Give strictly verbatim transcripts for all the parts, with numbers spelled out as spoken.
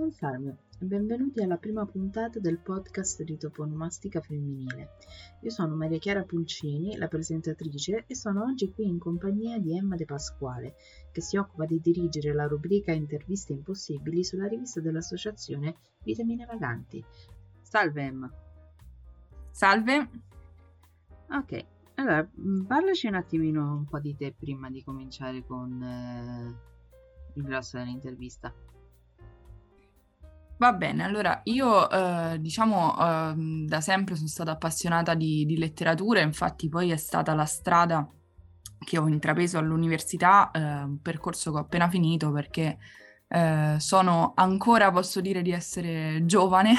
Salve, benvenuti alla prima puntata del podcast di Toponomastica Femminile. Io sono Maria Chiara Pulcini, la presentatrice, e sono oggi qui in compagnia di Emma De Pasquale, che si occupa di dirigere la rubrica Interviste Impossibili sulla rivista dell'associazione Vitamine Vaganti. Salve Emma. Salve. Ok, allora parlaci un attimino un po' di te prima di cominciare con eh, il grosso dell'intervista. Va bene, allora io eh, diciamo eh, da sempre sono stata appassionata di, di letteratura, infatti poi è stata la strada che ho intrapreso all'università, eh, un percorso che ho appena finito perché eh, sono ancora, posso dire di essere giovane,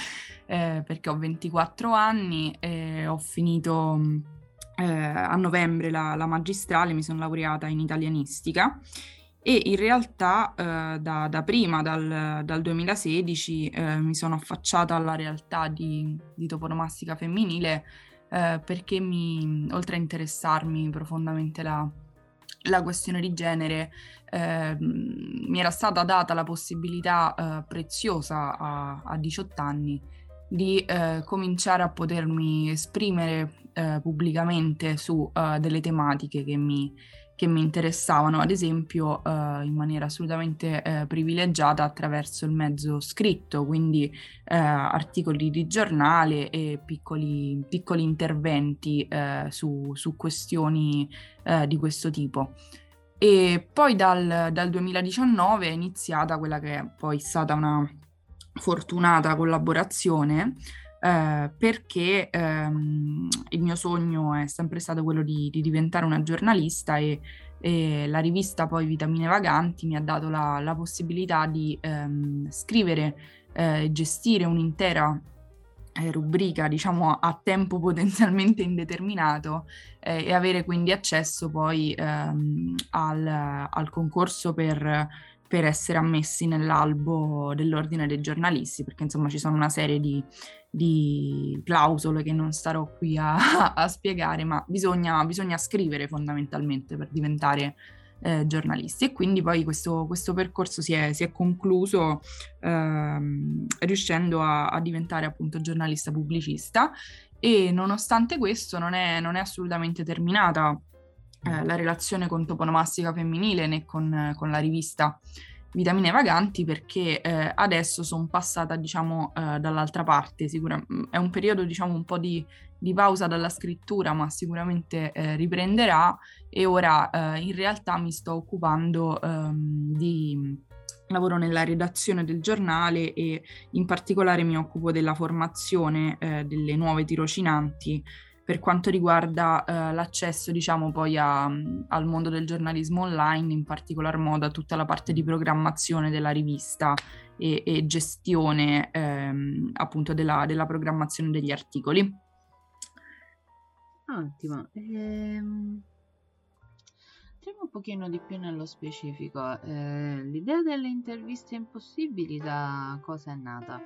eh, perché ho ventiquattro anni e ho finito eh, a novembre la, la magistrale, mi sono laureata in italianistica. E in realtà eh, da, da prima, dal, dal duemilasedici, eh, mi sono affacciata alla realtà di, di toponomastica femminile eh, perché mi, oltre a interessarmi profondamente la, la questione di genere, eh, mi era stata data la possibilità eh, preziosa a, a diciotto anni di eh, cominciare a potermi esprimere eh, pubblicamente su eh, delle tematiche che mi che mi interessavano, ad esempio eh, in maniera assolutamente eh, privilegiata attraverso il mezzo scritto, quindi eh, articoli di giornale e piccoli, piccoli interventi eh, su, su questioni eh, di questo tipo. E poi dal, dal duemiladiciannove è iniziata quella che è poi stata una fortunata collaborazione eh, perché ehm, il mio sogno è sempre stato quello di, di diventare una giornalista e, e la rivista poi Vitamine Vaganti mi ha dato la, la possibilità di ehm, scrivere e eh, gestire un'intera eh, rubrica, diciamo a tempo potenzialmente indeterminato eh, e avere quindi accesso poi ehm, al, al concorso per per essere ammessi nell'albo dell'Ordine dei giornalisti, perché insomma ci sono una serie di, di clausole che non starò qui a, a spiegare, ma bisogna, bisogna scrivere fondamentalmente per diventare eh, giornalisti. E quindi poi questo, questo percorso si è, si è concluso ehm, riuscendo a, a diventare appunto giornalista pubblicista, e nonostante questo non è, non è assolutamente terminata Eh, la relazione con Toponomastica Femminile né con, con la rivista Vitamine Vaganti, perché eh, adesso sono passata diciamo eh, dall'altra parte. Sicura, è un periodo diciamo un po' di, di pausa dalla scrittura, ma sicuramente eh, riprenderà, e ora eh, in realtà mi sto occupando ehm, di lavoro nella redazione del giornale e in particolare mi occupo della formazione eh, delle nuove tirocinanti per quanto riguarda eh, l'accesso, diciamo, poi a, al mondo del giornalismo online, in particolar modo a tutta la parte di programmazione della rivista e, e gestione ehm, appunto della, della programmazione degli articoli. Ottimo. Ehm... Entriamo un pochino di più nello specifico. Eh, l'idea delle interviste impossibili da cosa è nata?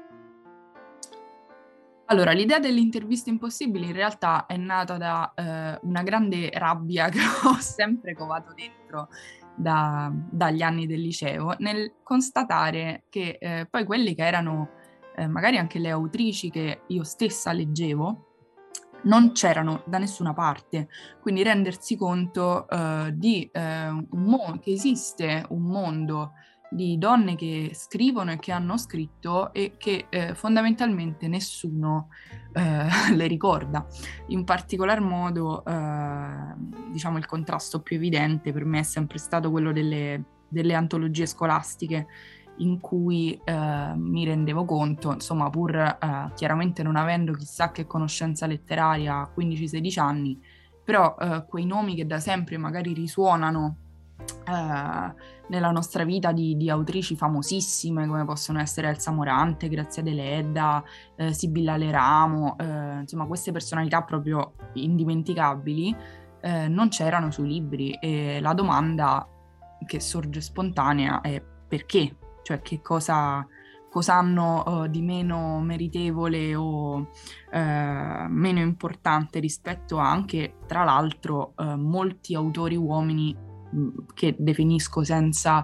Allora, l'idea delle interviste impossibili in realtà è nata da eh, una grande rabbia che ho sempre covato dentro da, dagli anni del liceo, nel constatare che eh, poi quelle che erano eh, magari anche le autrici che io stessa leggevo non c'erano da nessuna parte. Quindi rendersi conto eh, di, eh, un mo- che esiste un mondo di donne che scrivono e che hanno scritto e che eh, fondamentalmente nessuno eh, le ricorda. In particolar modo, eh, diciamo, il contrasto più evidente per me è sempre stato quello delle, delle antologie scolastiche, in cui eh, mi rendevo conto, insomma, pur eh, chiaramente non avendo chissà che conoscenza letteraria a quindici sedici anni, però eh, quei nomi che da sempre magari risuonano eh, nella nostra vita di, di autrici famosissime come possono essere Elsa Morante, Grazia Deledda, eh, Sibilla Leramo, eh, insomma queste personalità proprio indimenticabili eh, non c'erano sui libri, e la domanda che sorge spontanea è perché? Cioè che cosa, cosa hanno uh, di meno meritevole o uh, meno importante rispetto a anche, tra l'altro, uh, molti autori uomini mh, che definisco senza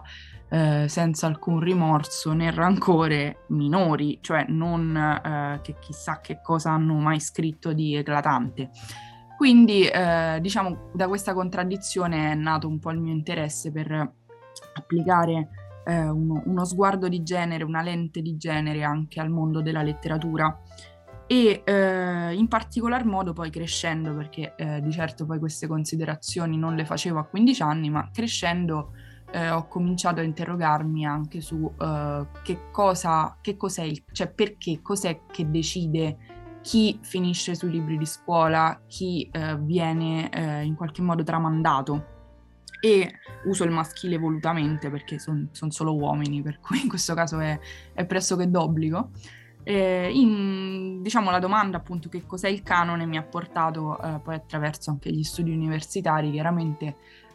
eh, senza alcun rimorso né rancore, minori, cioè non eh, che chissà che cosa hanno mai scritto di eclatante. Quindi eh, diciamo da questa contraddizione è nato un po' il mio interesse per applicare eh, uno, uno sguardo di genere, una lente di genere anche al mondo della letteratura. E eh, in particolar modo poi crescendo, perché eh, di certo poi queste considerazioni non le facevo a quindici anni, ma crescendo eh, ho cominciato a interrogarmi anche su eh, che cosa, che cos'è il, cioè perché, cos'è che decide chi finisce sui libri di scuola, chi eh, viene eh, in qualche modo tramandato. E uso il maschile volutamente perché sono son solo uomini, per cui in questo caso è, è pressoché d'obbligo. Eh, in, diciamo, la domanda appunto che cos'è il canone mi ha portato eh, poi attraverso anche gli studi universitari chiaramente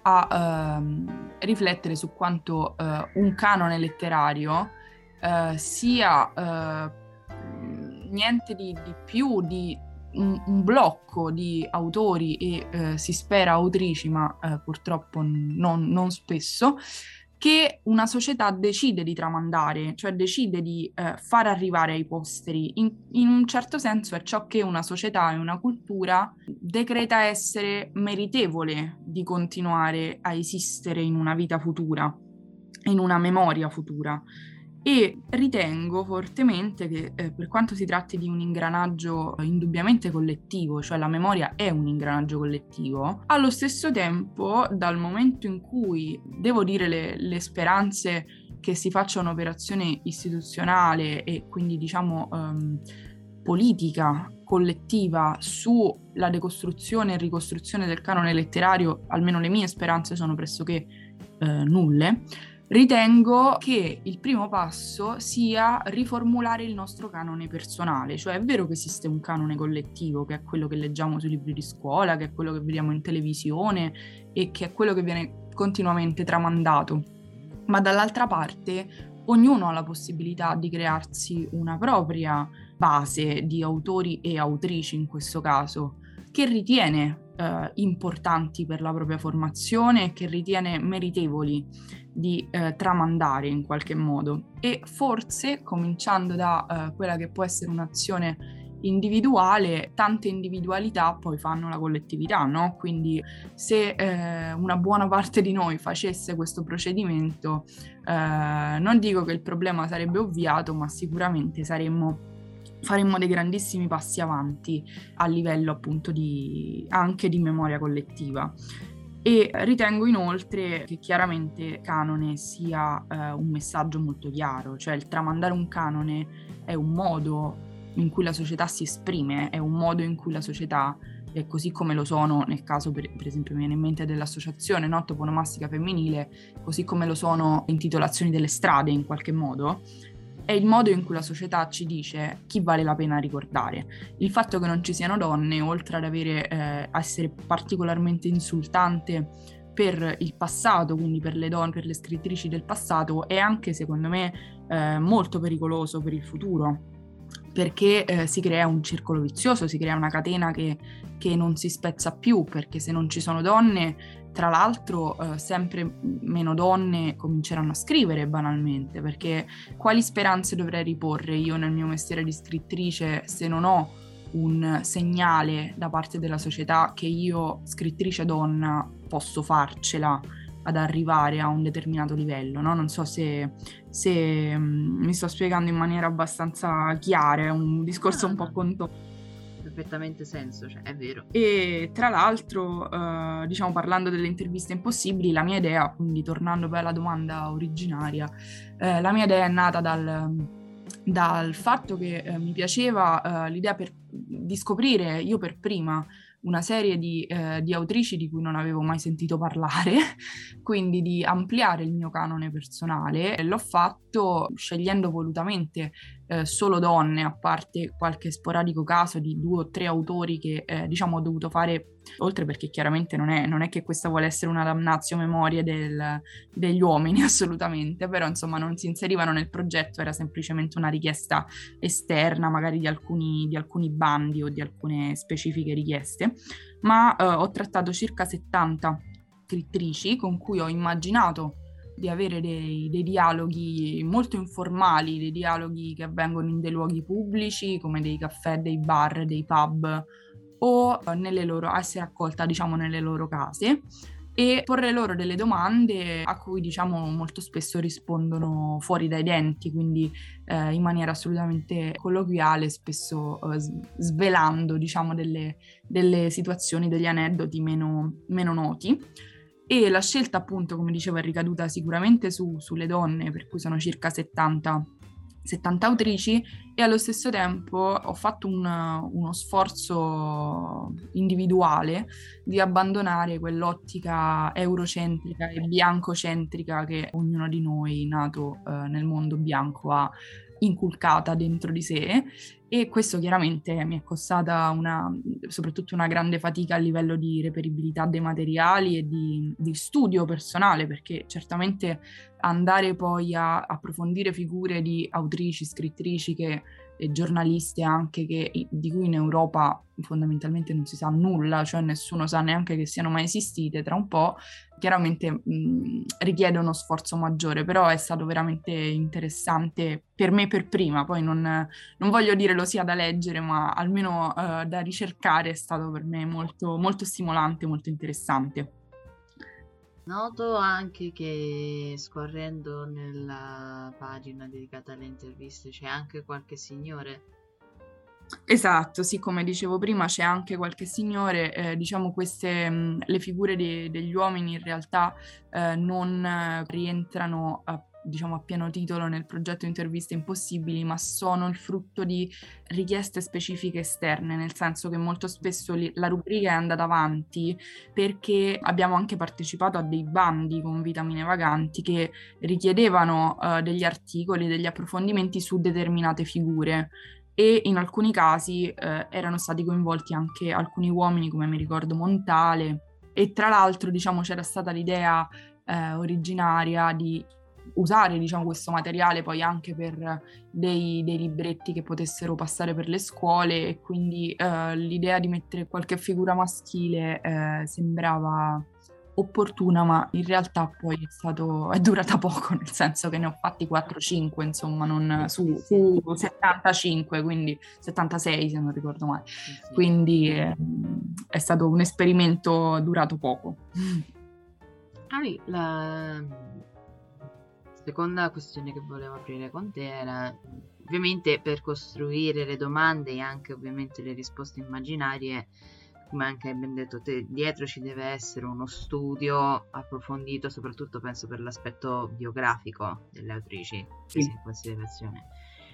a ehm, riflettere su quanto eh, un canone letterario eh, sia eh, niente di, di più di un, un blocco di autori e eh, si spera autrici, ma eh, purtroppo non, non spesso, che una società decide di tramandare, cioè decide di eh, far arrivare ai posteri. In, in un certo senso è ciò che una società e una cultura decreta essere meritevole di continuare a esistere in una vita futura, in una memoria futura. E ritengo fortemente che eh, per quanto si tratti di un ingranaggio indubbiamente collettivo, cioè la memoria è un ingranaggio collettivo, allo stesso tempo dal momento in cui, devo dire, le, le speranze che si faccia un'operazione istituzionale e quindi diciamo um, politica, collettiva sulla decostruzione e ricostruzione del canone letterario, almeno le mie speranze sono pressoché eh, nulle. Ritengo che il primo passo sia riformulare il nostro canone personale, cioè è vero che esiste un canone collettivo, che è quello che leggiamo sui libri di scuola, che è quello che vediamo in televisione e che è quello che viene continuamente tramandato, ma dall'altra parte ognuno ha la possibilità di crearsi una propria base di autori e autrici in questo caso, che ritiene eh, importanti per la propria formazione, che ritiene meritevoli di eh, tramandare in qualche modo. E forse, cominciando da eh, quella che può essere un'azione individuale, tante individualità poi fanno la collettività, no? Quindi se eh, una buona parte di noi facesse questo procedimento, eh, non dico che il problema sarebbe ovviato, ma sicuramente saremmo faremmo dei grandissimi passi avanti a livello appunto di anche di memoria collettiva. E ritengo inoltre che chiaramente canone sia eh, un messaggio molto chiaro, cioè il tramandare un canone è un modo in cui la società si esprime, è un modo in cui la società, eh, così come lo sono nel caso per, per esempio mi viene in mente dell'associazione no, toponomastica femminile, così come lo sono intitolazioni delle strade in qualche modo, è il modo in cui la società ci dice chi vale la pena ricordare. Il fatto che non ci siano donne, oltre ad avere, eh, essere particolarmente insultante per il passato, quindi per le donne, per le scrittrici del passato, è anche secondo me eh, molto pericoloso per il futuro, perché eh, si crea un circolo vizioso, si crea una catena che, che non si spezza più, perché se non ci sono donne, tra l'altro eh, sempre meno donne cominceranno a scrivere banalmente, perché quali speranze dovrei riporre io nel mio mestiere di scrittrice se non ho un segnale da parte della società che io, scrittrice donna, posso farcela ad arrivare a un determinato livello, no? Non so se, se um, mi sto spiegando in maniera abbastanza chiara, è un discorso no, un po' no. contorto. Perfettamente senso, cioè è vero. E tra l'altro, eh, diciamo parlando delle interviste impossibili, la mia idea, quindi tornando poi alla domanda originaria, eh, la mia idea è nata dal, dal fatto che eh, mi piaceva eh, l'idea per, di scoprire io per prima una serie di, eh, di autrici di cui non avevo mai sentito parlare, quindi di ampliare il mio canone personale. L'ho fatto scegliendo volutamente eh, solo donne, a parte qualche sporadico caso di due o tre autori che eh, diciamo ho dovuto fare, oltre perché chiaramente non è, non è che questa vuole essere una damnatio memoria del, degli uomini assolutamente, però insomma non si inserivano nel progetto, era semplicemente una richiesta esterna magari di alcuni, di alcuni bandi o di alcune specifiche richieste, ma eh, ho trattato circa settanta scrittrici con cui ho immaginato di avere dei, dei dialoghi molto informali, dei dialoghi che avvengono in dei luoghi pubblici come dei caffè, dei bar, dei pub, o nelle loro, essere accolta diciamo nelle loro case e porre loro delle domande a cui diciamo molto spesso rispondono fuori dai denti, quindi eh, in maniera assolutamente colloquiale, spesso eh, svelando diciamo delle, delle situazioni, degli aneddoti meno, meno noti. E la scelta appunto, come dicevo, è ricaduta sicuramente su, sulle donne, per cui sono circa settanta, settanta autrici, e allo stesso tempo ho fatto un, uno sforzo individuale di abbandonare quell'ottica eurocentrica e biancocentrica che ognuno di noi nato eh, nel mondo bianco ha inculcata dentro di sé, e questo chiaramente mi è costata una, soprattutto una grande fatica a livello di reperibilità dei materiali e di, di studio personale, perché certamente andare poi a approfondire figure di autrici, scrittrici che, e giornaliste anche che, di cui in Europa fondamentalmente non si sa nulla, cioè nessuno sa neanche che siano mai esistite, tra un po' chiaramente mh, richiede uno sforzo maggiore, però è stato veramente interessante per me per prima, poi non, non voglio dire lo sia da leggere, ma almeno uh, da ricercare è stato per me molto, molto stimolante, molto interessante. Noto anche che scorrendo nella pagina dedicata alle interviste c'è anche qualche signore. Esatto, sì, come dicevo prima c'è anche qualche signore, eh, diciamo queste, mh, le figure de- degli uomini in realtà eh, non eh, rientrano a, diciamo, a pieno titolo nel progetto Interviste Impossibili, ma sono il frutto di richieste specifiche esterne, nel senso che molto spesso li- la rubrica è andata avanti perché abbiamo anche partecipato a dei bandi con Vitamine Vaganti che richiedevano eh, degli articoli, degli approfondimenti su determinate figure. E in alcuni casi eh, erano stati coinvolti anche alcuni uomini, come mi ricordo Montale, e tra l'altro diciamo c'era stata l'idea eh, originaria di usare diciamo questo materiale poi anche per dei, dei libretti che potessero passare per le scuole, e quindi eh, l'idea di mettere qualche figura maschile eh, sembrava opportuna, ma in realtà poi è stato è durata poco, nel senso che ne ho fatti quattro cinque, insomma, non su, su settantacinque, quindi settantasei se non ricordo male. Quindi eh, è stato un esperimento durato poco. Ah, la seconda questione che volevo aprire con te era ovviamente per costruire le domande e anche ovviamente le risposte immaginarie, come anche hai ben detto te, dietro ci deve essere uno studio approfondito, soprattutto penso per l'aspetto biografico delle autrici prese in considerazione.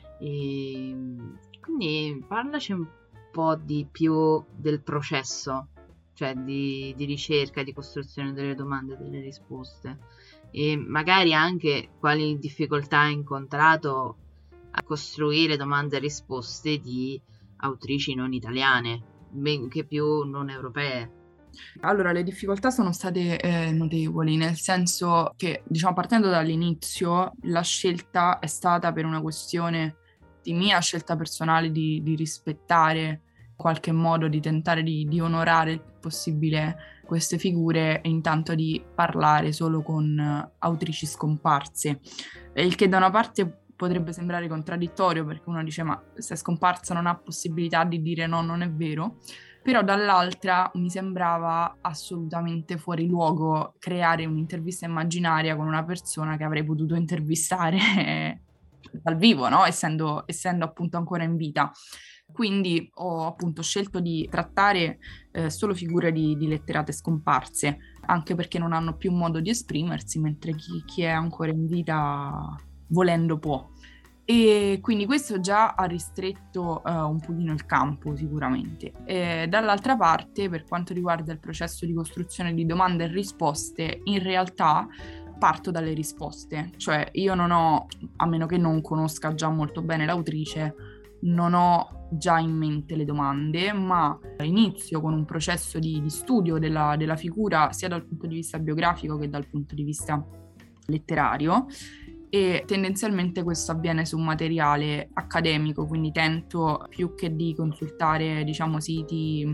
E quindi parlaci un po' di più del processo, cioè di, di ricerca, di costruzione delle domande e delle risposte, e magari anche quali difficoltà hai incontrato a costruire domande e risposte di autrici non italiane, benché più non europee. Allora, le difficoltà sono state eh, notevoli, nel senso che, diciamo, partendo dall'inizio, la scelta è stata per una questione di mia scelta personale di, di rispettare in qualche modo, di tentare di, di onorare il più possibile queste figure, e intanto di parlare solo con uh, autrici scomparse, il che da una parte potrebbe sembrare contraddittorio, perché uno dice ma se è scomparsa non ha possibilità di dire no, non è vero, però dall'altra mi sembrava assolutamente fuori luogo creare un'intervista immaginaria con una persona che avrei potuto intervistare dal vivo, no? Essendo, essendo appunto ancora in vita. Quindi ho appunto scelto di trattare eh, solo figure di, di letterate scomparse, anche perché non hanno più modo di esprimersi, mentre chi, chi è ancora in vita volendo può. E quindi questo già ha ristretto uh, un pochino il campo sicuramente. E dall'altra parte, per quanto riguarda il processo di costruzione di domande e risposte, in realtà parto dalle risposte, cioè io non ho, a meno che non conosca già molto bene l'autrice, non ho già in mente le domande, ma inizio con un processo di, di studio della, della figura sia dal punto di vista biografico che dal punto di vista letterario, e tendenzialmente questo avviene su un materiale accademico, quindi tento, più che di consultare diciamo siti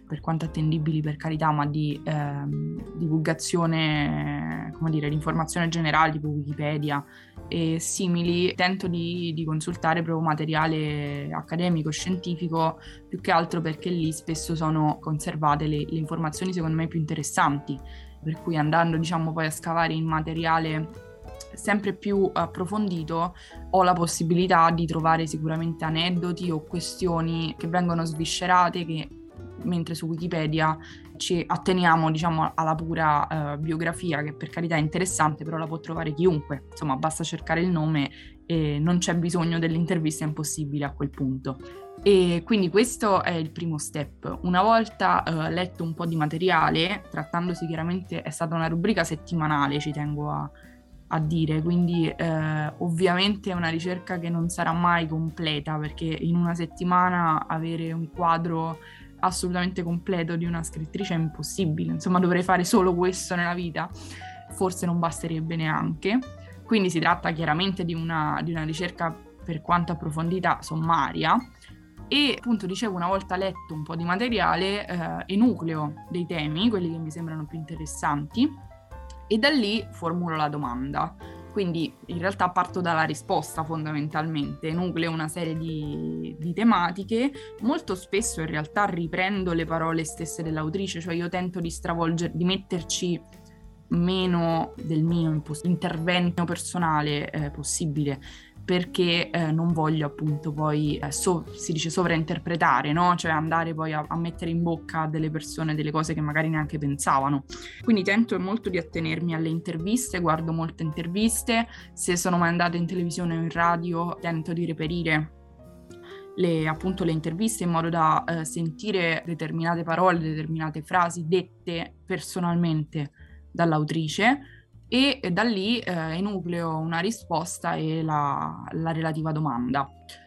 per quanto attendibili per carità, ma di ehm, divulgazione, come dire, di informazione generale, tipo Wikipedia e simili, tento di, di consultare proprio materiale accademico, scientifico, più che altro perché lì spesso sono conservate le, le informazioni secondo me più interessanti, per cui andando diciamo poi a scavare in materiale sempre più approfondito ho la possibilità di trovare sicuramente aneddoti o questioni che vengono sviscerate, che mentre su Wikipedia ci atteniamo diciamo alla pura uh, biografia, che per carità è interessante, però la può trovare chiunque, insomma basta cercare il nome e non c'è bisogno dell'intervista, è impossibile a quel punto. E quindi questo è il primo step. Una volta uh, letto un po' di materiale, trattandosi chiaramente, è stata una rubrica settimanale, ci tengo a a dire, quindi eh, ovviamente è una ricerca che non sarà mai completa, perché in una settimana avere un quadro assolutamente completo di una scrittrice è impossibile, insomma dovrei fare solo questo nella vita, forse non basterebbe neanche, quindi si tratta chiaramente di una, di una ricerca per quanto approfondita sommaria. E appunto dicevo, una volta letto un po' di materiale, eh, enucleo dei temi, quelli che mi sembrano più interessanti, e da lì formulo la domanda. Quindi in realtà parto dalla risposta fondamentalmente, enucleo una serie di, di tematiche, molto spesso in realtà riprendo le parole stesse dell'autrice, cioè io tento di stravolgere, di metterci meno del mio impos- intervento personale eh, possibile, perché eh, non voglio appunto poi, eh, so, si dice sovrainterpretare, no? Cioè andare poi a, a mettere in bocca a delle persone delle cose che magari neanche pensavano. Quindi tento molto di attenermi alle interviste, guardo molte interviste, se sono mai andata in televisione o in radio tento di reperire le, appunto le interviste in modo da eh, sentire determinate parole, determinate frasi dette personalmente dall'autrice, e da lì eh, enucleo una risposta e la, la relativa domanda.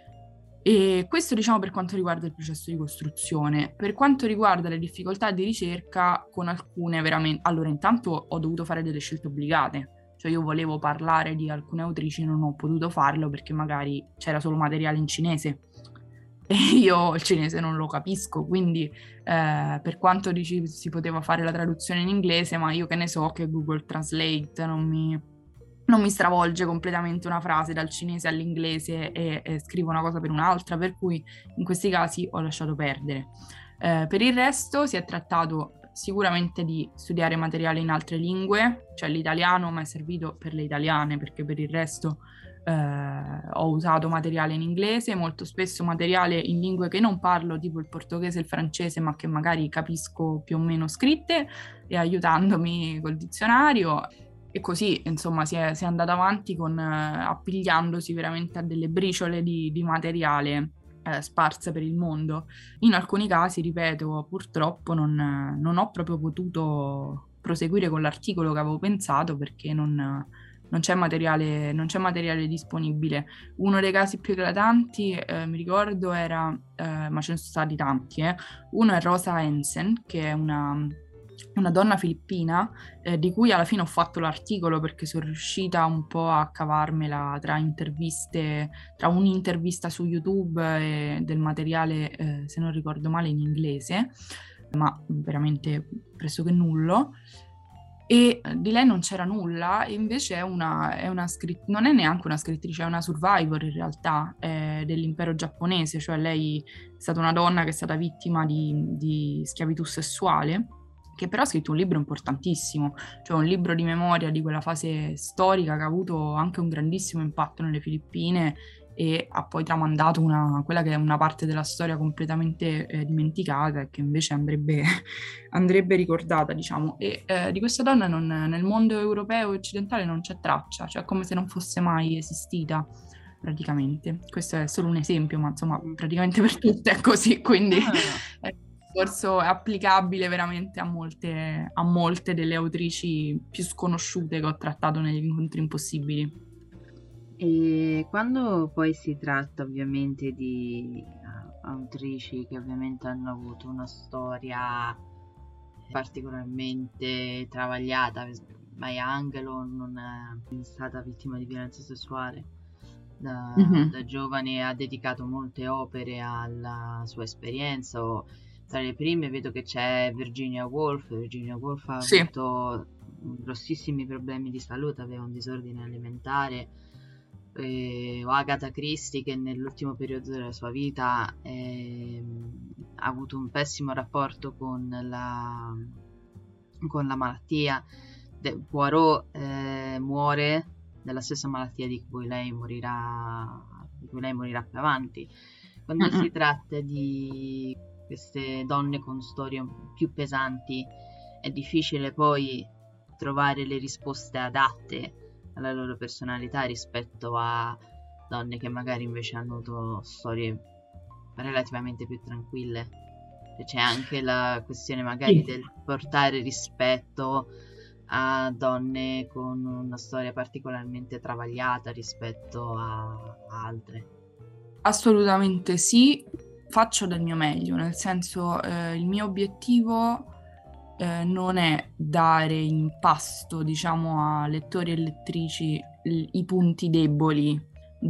E questo diciamo per quanto riguarda il processo di costruzione. Per quanto riguarda le difficoltà di ricerca, con alcune veramente... Allora, intanto ho dovuto fare delle scelte obbligate, cioè io volevo parlare di alcune autrici, non ho potuto farlo perché magari c'era solo materiale in cinese e io il cinese non lo capisco, quindi eh, per quanto dici si poteva fare la traduzione in inglese, ma io che ne so che Google Translate non mi, non mi stravolge completamente una frase dal cinese all'inglese e, e scrivo una cosa per un'altra, per cui in questi casi ho lasciato perdere. Eh, per il resto si è trattato sicuramente di studiare materiale in altre lingue, cioè l'italiano mi è servito per le italiane, perché per il resto eh, ho usato materiale in inglese, molto spesso materiale in lingue che non parlo, tipo il portoghese e il francese, ma che magari capisco più o meno scritte, e aiutandomi col dizionario. E così, insomma, si è, si è andato avanti con eh, appigliandosi veramente a delle briciole di, di materiale eh, sparse per il mondo. In alcuni casi, ripeto, purtroppo non, non ho proprio potuto proseguire con l'articolo che avevo pensato, perché non, non c'è materiale, non c'è materiale disponibile. Uno dei casi più eclatanti, eh, mi ricordo, era, eh, ma ce ne sono stati tanti, eh. Uno è Rosa Hansen, che è una... una donna filippina, eh, di cui alla fine ho fatto l'articolo perché sono riuscita un po' a cavarmela tra interviste, tra un'intervista su YouTube e del materiale, eh, se non ricordo male, in inglese, ma veramente pressoché nullo. E di lei non c'era nulla, e invece è una, è una scritt- non è neanche una scrittrice, è una survivor in realtà eh, dell'impero giapponese, cioè lei è stata una donna che è stata vittima di, di schiavitù sessuale, che però ha scritto un libro importantissimo, cioè un libro di memoria di quella fase storica che ha avuto anche un grandissimo impatto nelle Filippine e ha poi tramandato una, quella che è una parte della storia completamente eh, dimenticata e che invece andrebbe, andrebbe ricordata, diciamo. E eh, di questa donna non, nel mondo europeo e occidentale non c'è traccia, cioè come se non fosse mai esistita praticamente. Questo è solo un esempio, ma insomma praticamente per tutte è così, quindi... Ah. Eh, discorso è applicabile veramente a molte, a molte delle autrici più sconosciute che ho trattato negli incontri impossibili. E quando poi si tratta ovviamente di uh, autrici che ovviamente hanno avuto una storia particolarmente travagliata, Maya Angelou non è stata vittima di violenza sessuale, da, Mm-hmm. da giovane ha dedicato molte opere alla sua esperienza, o tra le prime vedo che c'è Virginia Woolf. Virginia Woolf ha Sì. avuto grossissimi problemi di salute, aveva un disordine alimentare, eh, o Agatha Christie che nell'ultimo periodo della sua vita eh, ha avuto un pessimo rapporto con la, con la malattia. De- Poirot eh, muore della stessa malattia di cui lei morirà, di cui lei morirà più avanti. Quando Mm-mm. si tratta di queste donne con storie più pesanti, è difficile poi trovare le risposte adatte alla loro personalità rispetto a donne che magari invece hanno avuto storie relativamente più tranquille. E c'è anche la questione magari Sì. del portare rispetto a donne con una storia particolarmente travagliata rispetto a altre. Assolutamente sì, faccio del mio meglio, nel senso eh, il mio obiettivo eh, non è dare in pasto, diciamo, a lettori e lettrici l- i punti deboli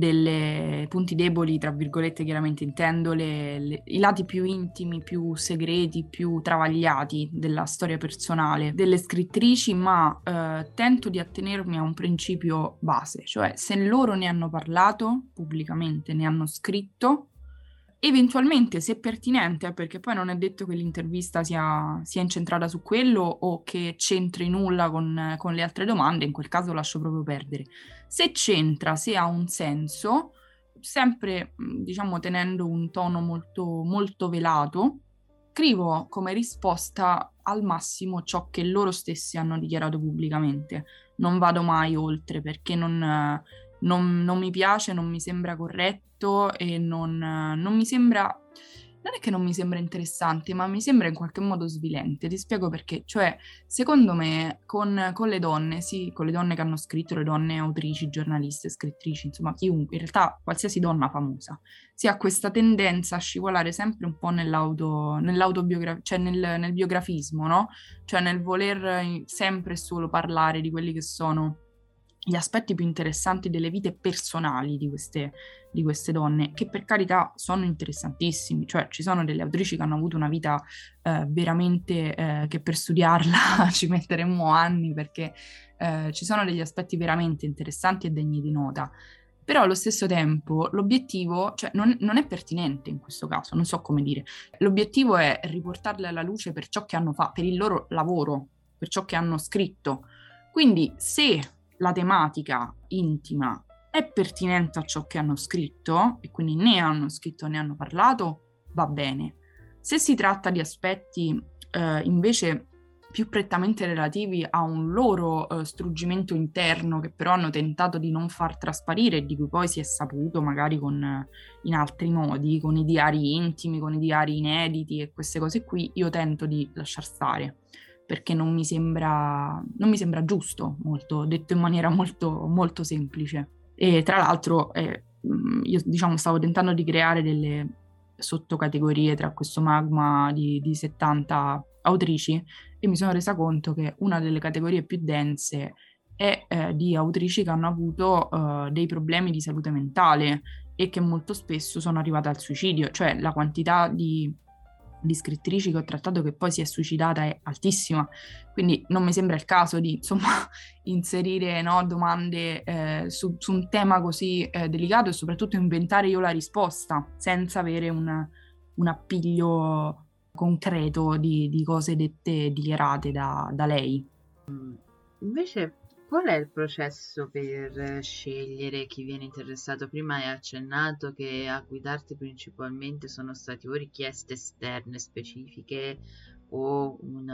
delle punti deboli, tra virgolette, chiaramente intendo le- le- i lati più intimi, più segreti, più travagliati della storia personale delle scrittrici, ma eh, tento di attenermi a un principio base, cioè se loro ne hanno parlato pubblicamente, ne hanno scritto, eventualmente, se pertinente, perché poi non è detto che l'intervista sia, sia incentrata su quello o che c'entri nulla con, con le altre domande, in quel caso lascio proprio perdere. Se c'entra, se ha un senso, sempre, mh, diciamo, tenendo un tono molto, molto velato, scrivo come risposta al massimo ciò che loro stessi hanno dichiarato pubblicamente. Non vado mai oltre perché non, eh, non, non mi piace, non mi sembra corretto e non, eh, non mi sembra... Non è che non mi sembra interessante, ma mi sembra in qualche modo svilente. Ti spiego perché. Cioè, secondo me, con, con le donne, sì, con le donne che hanno scritto, le donne autrici, giornaliste, scrittrici, insomma, chiunque, in realtà qualsiasi donna famosa, si ha questa tendenza a scivolare sempre un po' nell'auto, nell'autobiogra- cioè nel, nel biografismo, no? Cioè nel voler eh, sempre e solo parlare di quelli che sono gli aspetti più interessanti delle vite personali di queste, di queste donne, che per carità sono interessantissimi, cioè ci sono delle autrici che hanno avuto una vita eh, veramente eh, che per studiarla ci metteremmo anni, perché eh, ci sono degli aspetti veramente interessanti e degni di nota. Però allo stesso tempo l'obiettivo, cioè non, non è pertinente in questo caso, non so come dire. L'obiettivo è riportarle alla luce per ciò che hanno fatto, per il loro lavoro, per ciò che hanno scritto. Quindi se la tematica intima è pertinente a ciò che hanno scritto, e quindi ne hanno scritto, ne hanno parlato, va bene. Se si tratta di aspetti eh, invece più prettamente relativi a un loro eh, struggimento interno che però hanno tentato di non far trasparire e di cui poi si è saputo magari con, eh, in altri modi, con i diari intimi, con i diari inediti e queste cose qui, io tento di lasciar stare perché non mi sembra, non mi sembra giusto, molto, detto in maniera molto, molto semplice. E tra l'altro eh, io diciamo stavo tentando di creare delle sottocategorie tra questo magma di, di settanta autrici e mi sono resa conto che una delle categorie più dense è eh, di autrici che hanno avuto eh, dei problemi di salute mentale e che molto spesso sono arrivate al suicidio, cioè la quantità di, di scrittrici che ho trattato che poi si è suicidata è altissima, quindi non mi sembra il caso di insomma inserire no, domande eh, su, su un tema così eh, delicato e soprattutto inventare io la risposta senza avere un, un appiglio concreto di, di cose dette e dichiarate da, da lei. Invece, qual è il processo per scegliere chi viene interessato? Prima hai accennato che a guidarti principalmente sono stati o richieste esterne specifiche o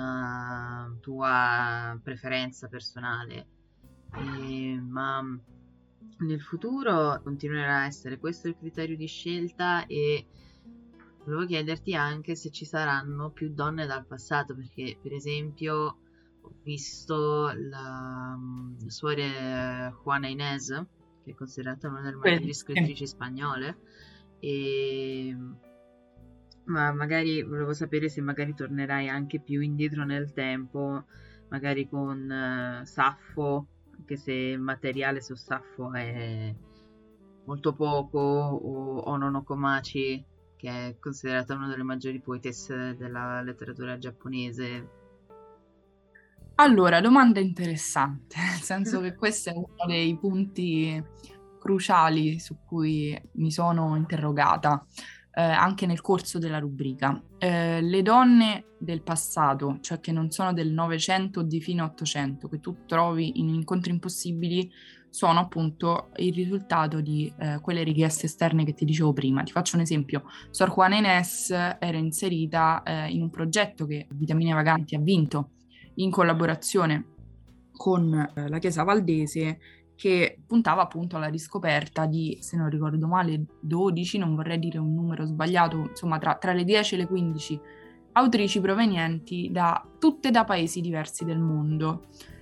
una tua preferenza personale. E, ma nel futuro continuerà a essere questo il criterio di scelta e volevo chiederti anche se ci saranno più donne dal passato, perché per esempio ho visto la mm, suore Juana Inés, che è considerata una delle maggiori Sì. scrittrici spagnole, e ma magari volevo sapere se magari tornerai anche più indietro nel tempo, magari con eh, Saffo, anche se il materiale su Saffo è molto poco, o Onono Komachi. che è considerata una delle maggiori poetesse della letteratura giapponese? Allora, domanda interessante, nel senso che questo è uno dei punti cruciali su cui mi sono interrogata eh, anche nel corso della rubrica. Eh, le donne del passato, cioè che non sono del Novecento o di fine Ottocento, che tu trovi in Incontri Impossibili, sono appunto il risultato di eh, quelle richieste esterne che ti dicevo prima. Ti faccio un esempio. Sor Juana Inés era inserita eh, in un progetto che Vitamine Vaganti ha vinto in collaborazione con eh, la Chiesa Valdese, che puntava appunto alla riscoperta di, se non ricordo male, dodici, non vorrei dire un numero sbagliato, insomma tra, tra le dieci e le quindici autrici provenienti da tutte da paesi diversi del mondo.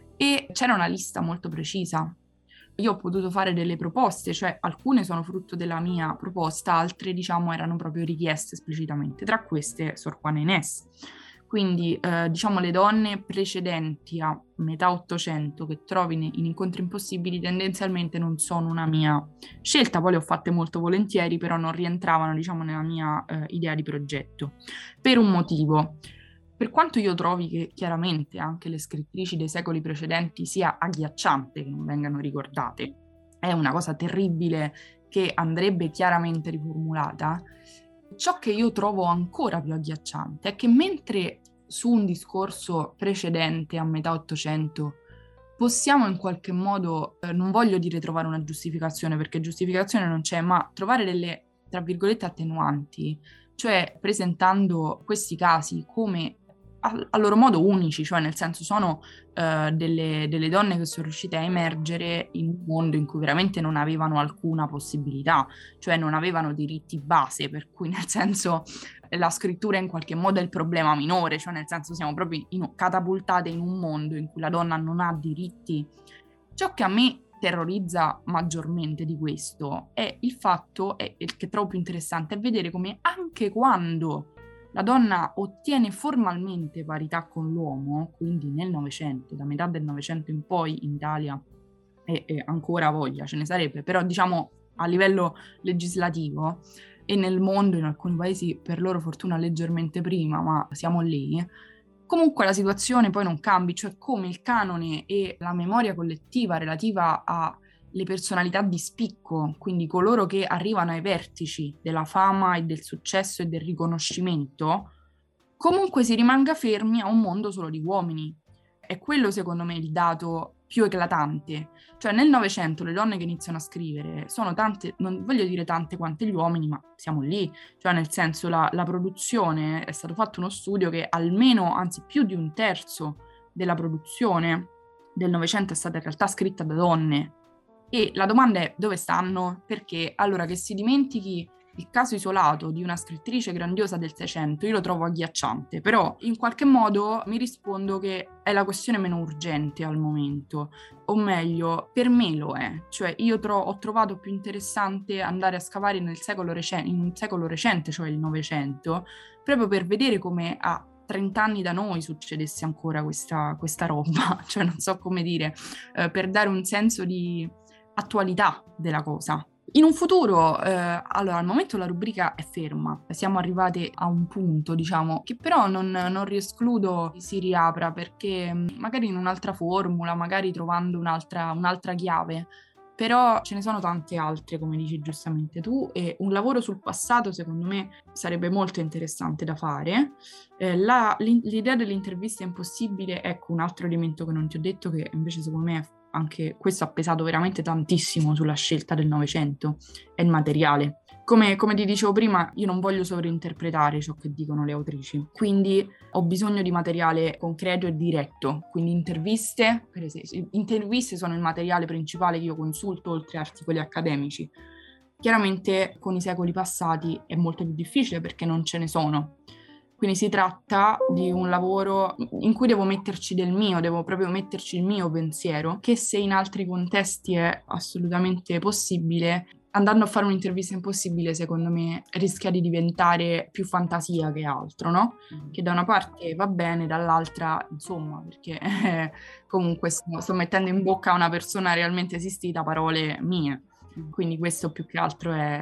E c'era una lista molto precisa. Io ho potuto fare delle proposte, cioè alcune sono frutto della mia proposta, altre diciamo erano proprio richieste esplicitamente, tra queste Sor Juana Inés. Quindi eh, diciamo le donne precedenti a metà Ottocento che trovi in Incontri Impossibili tendenzialmente non sono una mia scelta, poi le ho fatte molto volentieri, però non rientravano diciamo nella mia eh, idea di progetto, per un motivo. Per quanto io trovi che chiaramente anche le scrittrici dei secoli precedenti sia agghiacciante che non vengano ricordate, è una cosa terribile che andrebbe chiaramente riformulata, ciò che io trovo ancora più agghiacciante è che mentre su un discorso precedente a metà Ottocento possiamo in qualche modo, eh, non voglio dire trovare una giustificazione perché giustificazione non c'è, ma trovare delle, tra virgolette, attenuanti, cioè presentando questi casi come a, a loro modo unici, cioè nel senso sono uh, delle, delle donne che sono riuscite a emergere in un mondo in cui veramente non avevano alcuna possibilità, cioè non avevano diritti base, per cui nel senso la scrittura in qualche modo è il problema minore, cioè nel senso siamo proprio in, catapultate in un mondo in cui la donna non ha diritti. Ciò che a me terrorizza maggiormente di questo è il fatto, e il che trovo più interessante, è vedere come anche quando la donna ottiene formalmente parità con l'uomo, quindi nel Novecento, da metà del Novecento in poi in Italia, e, e ancora voglia ce ne sarebbe, però diciamo a livello legislativo e nel mondo, in alcuni paesi per loro fortuna leggermente prima, ma siamo lì, comunque la situazione poi non cambi, cioè come il canone e la memoria collettiva relativa a le personalità di spicco, quindi coloro che arrivano ai vertici della fama e del successo e del riconoscimento, comunque si rimanga fermi a un mondo solo di uomini. È quello secondo me il dato più eclatante. Cioè nel Novecento le donne che iniziano a scrivere sono tante, non voglio dire tante quante gli uomini, ma siamo lì. Cioè nel senso la, la produzione, è stato fatto uno studio che almeno, anzi più di un terzo della produzione del Novecento è stata in realtà scritta da donne. E la domanda è dove stanno? Perché allora che si dimentichi il caso isolato di una scrittrice grandiosa del Seicento, io lo trovo agghiacciante, però in qualche modo mi rispondo che è la questione meno urgente al momento, o meglio, per me lo è. Cioè io tro- ho trovato più interessante andare a scavare nel secolo recente, in un secolo recente, cioè il Novecento, proprio per vedere come a trenta anni da noi succedesse ancora questa, questa roba, cioè non so come dire, eh, per dare un senso di attualità della cosa. In un futuro, eh, allora al momento la rubrica è ferma, siamo arrivati a un punto, diciamo, che però non, non riescludo si riapra perché magari in un'altra formula, magari trovando un'altra, un'altra chiave, però ce ne sono tante altre, come dici giustamente tu, e un lavoro sul passato secondo me sarebbe molto interessante da fare. Eh, la, l'idea dell'intervista è impossibile, ecco un altro elemento che non ti ho detto che invece secondo me è anche questo ha pesato veramente tantissimo sulla scelta del Novecento, è il materiale. Come, come ti dicevo prima, io non voglio sovrainterpretare ciò che dicono le autrici, quindi ho bisogno di materiale concreto e diretto, quindi interviste, per esempio, interviste sono il materiale principale che io consulto oltre a articoli accademici. Chiaramente con i secoli passati è molto più difficile perché non ce ne sono. Quindi si tratta di un lavoro in cui devo metterci del mio, devo proprio metterci il mio pensiero, che se in altri contesti è assolutamente possibile, andando a fare un'intervista impossibile, secondo me, rischia di diventare più fantasia che altro, no? Che da una parte va bene, dall'altra, insomma, perché eh, comunque sto, sto mettendo in bocca a una persona realmente esistita parole mie. Quindi questo più che altro è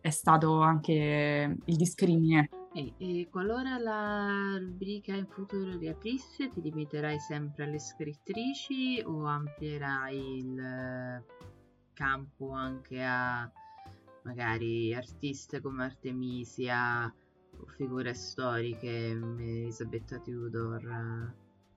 è stato anche il discrimine. E, e qualora la rubrica in futuro riaprisse, ti limiterai sempre alle scrittrici o amplierai il eh, campo anche a magari artiste come Artemisia o figure storiche, Elisabetta Tudor?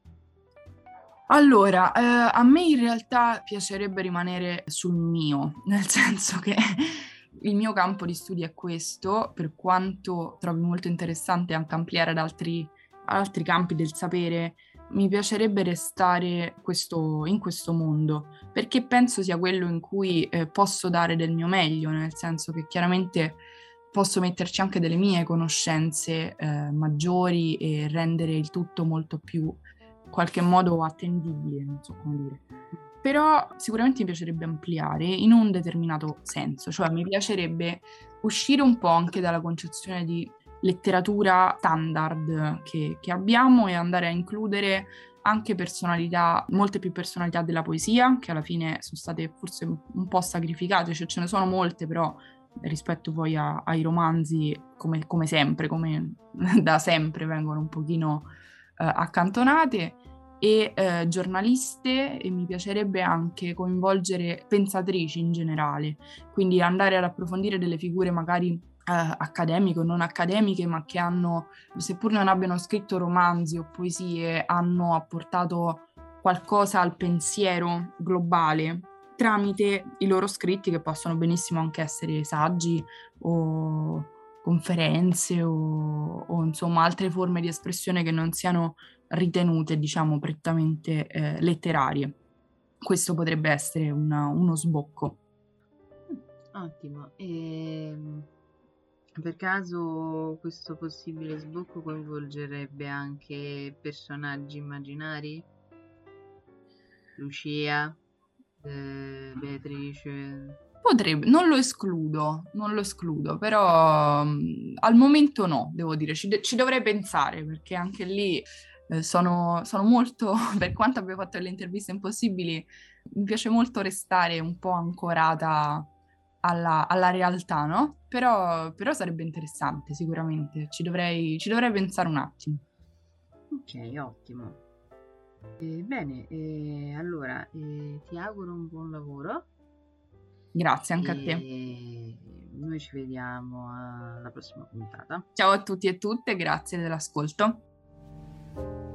Allora, eh, a me in realtà piacerebbe rimanere sul mio, nel senso che il mio campo di studio è questo, per quanto trovi molto interessante anche ampliare ad altri, altri campi del sapere, mi piacerebbe restare questo, in questo mondo, perché penso sia quello in cui eh, posso dare del mio meglio, nel senso che chiaramente posso metterci anche delle mie conoscenze eh, maggiori e rendere il tutto molto più, in qualche modo, attendibile, non so come dire. Però sicuramente mi piacerebbe ampliare in un determinato senso, cioè mi piacerebbe uscire un po' anche dalla concezione di letteratura standard che, che abbiamo e andare a includere anche personalità, molte più personalità della poesia, che alla fine sono state forse un po' sacrificate, cioè ce ne sono molte, però rispetto poi a, ai romanzi, come, come sempre, come da sempre, vengono un pochino eh, accantonate. E eh, giornaliste, e mi piacerebbe anche coinvolgere pensatrici in generale, quindi andare ad approfondire delle figure magari eh, accademiche o non accademiche, ma che hanno, seppur non abbiano scritto romanzi o poesie, hanno apportato qualcosa al pensiero globale tramite i loro scritti, che possono benissimo anche essere saggi o conferenze o, o insomma altre forme di espressione che non siano ritenute, diciamo, prettamente eh, letterarie. Questo potrebbe essere una, uno sbocco. Ottimo. E per caso questo possibile sbocco coinvolgerebbe anche personaggi immaginari? Lucia, eh, Beatrice? Potrebbe, non lo escludo, non lo escludo, però mh, al momento no, devo dire, ci, de- ci dovrei pensare, perché anche lì eh, sono, sono molto, per quanto abbia fatto le interviste impossibili, mi piace molto restare un po' ancorata alla, alla realtà, no? Però, però sarebbe interessante, sicuramente, ci dovrei, ci dovrei pensare un attimo. Ok, ottimo. Eh, bene, eh, allora eh, ti auguro un buon lavoro Grazie anche a te. e noi ci vediamo alla prossima puntata. Ciao a tutti e tutte, grazie dell'ascolto.